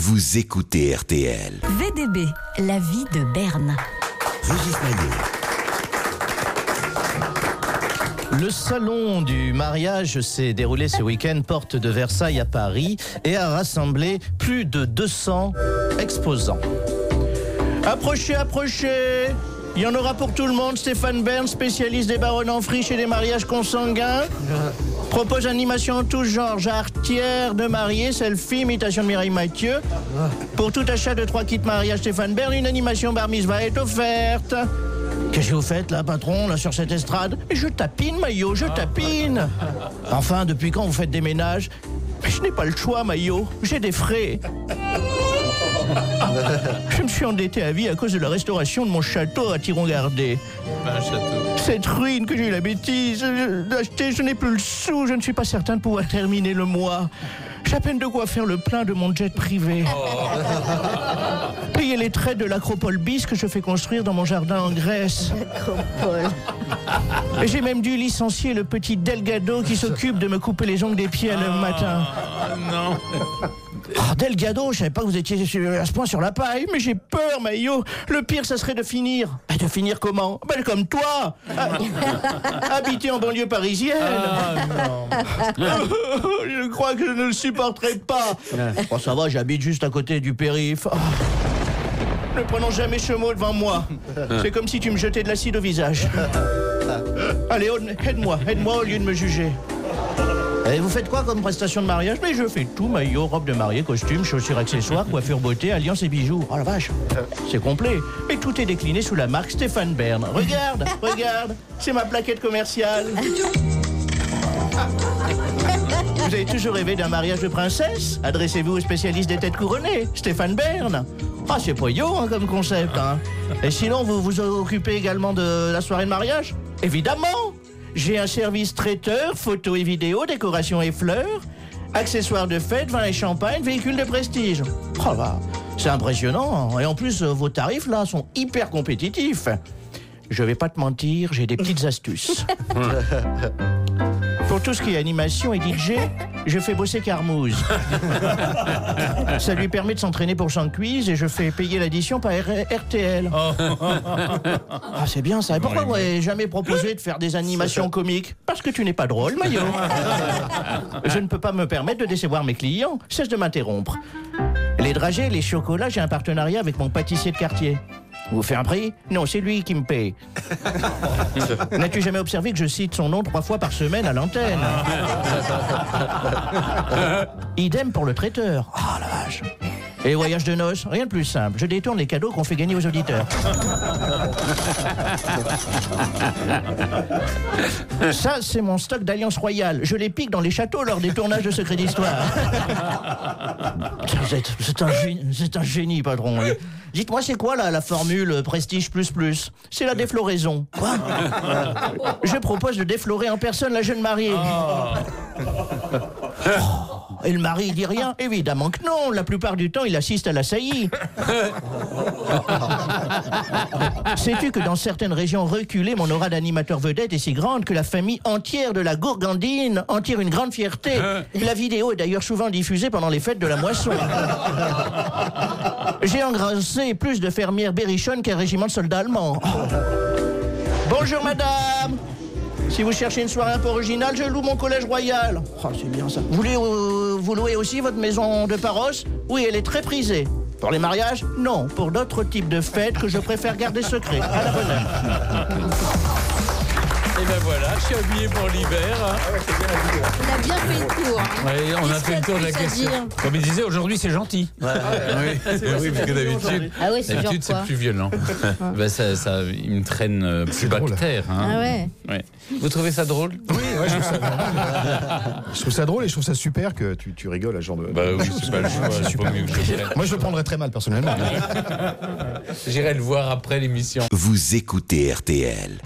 Vous écoutez RTL. VDB, la vie de Berne. Régis Maillot. Le salon du mariage s'est déroulé ce week-end porte de Versailles à Paris et a rassemblé plus de 200 exposants. Approchez, approchez! Il y en aura pour tout le monde. Stéphane Bern, spécialiste des baronnes en friche et des mariages consanguins, propose animation en tous genres, jarretière de mariée, selfie, imitation de Mireille Mathieu. Pour tout achat de 3 kits mariage Stéphane Bern, une animation bar mitzvah est offerte. Qu'est-ce que vous faites là, patron, là, sur cette estrade? Je tapine, Maillot, je tapine. Enfin, depuis quand vous faites des ménages? Mais je n'ai pas le choix, Maillot, j'ai des frais. Je me suis endetté à vie à cause de la restauration de mon château à Tiron-Gardé. Cette ruine que j'ai eu la bêtise d'acheter, je n'ai plus le sou, je ne suis pas certain de pouvoir terminer le mois. J'ai à peine de quoi faire le plein de mon jet privé. Payer les traites de l'acropole bis que je fais construire dans mon jardin en Grèce. Et j'ai même dû licencier le petit Delgado qui s'occupe de me couper les ongles des pieds le matin. Non. Oh, Delgado, je savais pas que vous étiez à ce point sur la paille, mais j'ai peur, Maillot. Le pire, ça serait de finir. De finir comment? Comme toi. Habiter en banlieue parisienne. Je crois que je ne le supporterai pas. Oh, ça va, j'habite juste à côté du périph'. Oh. Ne prenons jamais ce mot devant moi. C'est comme si tu me jetais de l'acide au visage. Allez, aide-moi au lieu de me juger. Et vous faites quoi comme prestation de mariage? Mais je fais tout, maillot, robe de mariée, costume, chaussures, accessoires, coiffure beauté, alliance et bijoux. Oh la vache, c'est complet. Mais tout est décliné sous la marque Stéphane Bern. Regarde, c'est ma plaquette commerciale. Vous avez toujours rêvé d'un mariage de princesse? Adressez-vous au spécialiste des têtes couronnées, Stéphane Bern. Ah, c'est pas idiot comme concept, hein. Et sinon, vous vous occupez également de la soirée de mariage? Évidemment. J'ai un service traiteur, photos et vidéos, décoration et fleurs, accessoires de fête, vin et champagne, véhicules de prestige. Oh là, c'est impressionnant. Et en plus, vos tarifs là sont hyper compétitifs. Je vais pas te mentir, j'ai des petites astuces. Pour tout ce qui est animation et DJ, je fais bosser Carmouze. Ça lui permet de s'entraîner pour son quiz et je fais payer l'addition par RTL. Ah, c'est bien ça. Et pourquoi vous n'avez jamais proposé de faire des animations comiques? Parce que tu n'es pas drôle, Maillot. Je ne peux pas me permettre de décevoir mes clients. Cesse de m'interrompre. Les dragées, les chocolats, j'ai un partenariat avec mon pâtissier de quartier. Vous faites un prix? Non, c'est lui qui me paye. N'as-tu jamais observé que je cite son nom 3 fois par semaine à l'antenne? Idem pour le traiteur. Ah la vache. Et les voyages de noces, rien de plus simple. Je détourne les cadeaux qu'on fait gagner aux auditeurs. Ça, c'est mon stock d'Alliance Royale. Je les pique dans les châteaux lors des tournages de Secrets d'Histoire. C'est un génie, patron. Dites-moi, c'est quoi la formule Prestige ++? C'est la défloraison. Quoi? Je propose de déflorer en personne la jeune mariée. Et le mari, il dit rien? Évidemment que non. La plupart du temps, il assiste à la saillie. Sais-tu que dans certaines régions reculées, mon aura d'animateur vedette est si grande que la famille entière de la Gourgandine en tire une grande fierté. La vidéo est d'ailleurs souvent diffusée pendant les fêtes de la moisson. J'ai engraissé plus de fermières berrichonnes qu'un régiment de soldats allemands. Bonjour madame. Si vous cherchez une soirée un peu originale, je loue mon collège royal. Oh, c'est bien ça. Vous voulez vous louer aussi votre maison de Paros? Oui, elle est très prisée. Pour les mariages? Non. Pour d'autres types de fêtes que je préfère garder secret. À la bonne heure. Et ben voilà, je suis habillé pour l'hiver. On a bien fait le tour. Ouais, on a fait le tour de la question. Comme il disait, aujourd'hui c'est gentil. Oui, parce que d'habitude, c'est plus violent. Ben ça, il me traîne plus bactère. Hein. Ah ouais. Ouais. Vous trouvez ça drôle? Oui, ouais, je trouve ça drôle et je trouve ça super que tu rigoles à ce genre de... Bah oui, c'est pas le choix. C'est super. Moi, je le prendrais très mal, personnellement. J'irai le voir après l'émission. Vous écoutez RTL.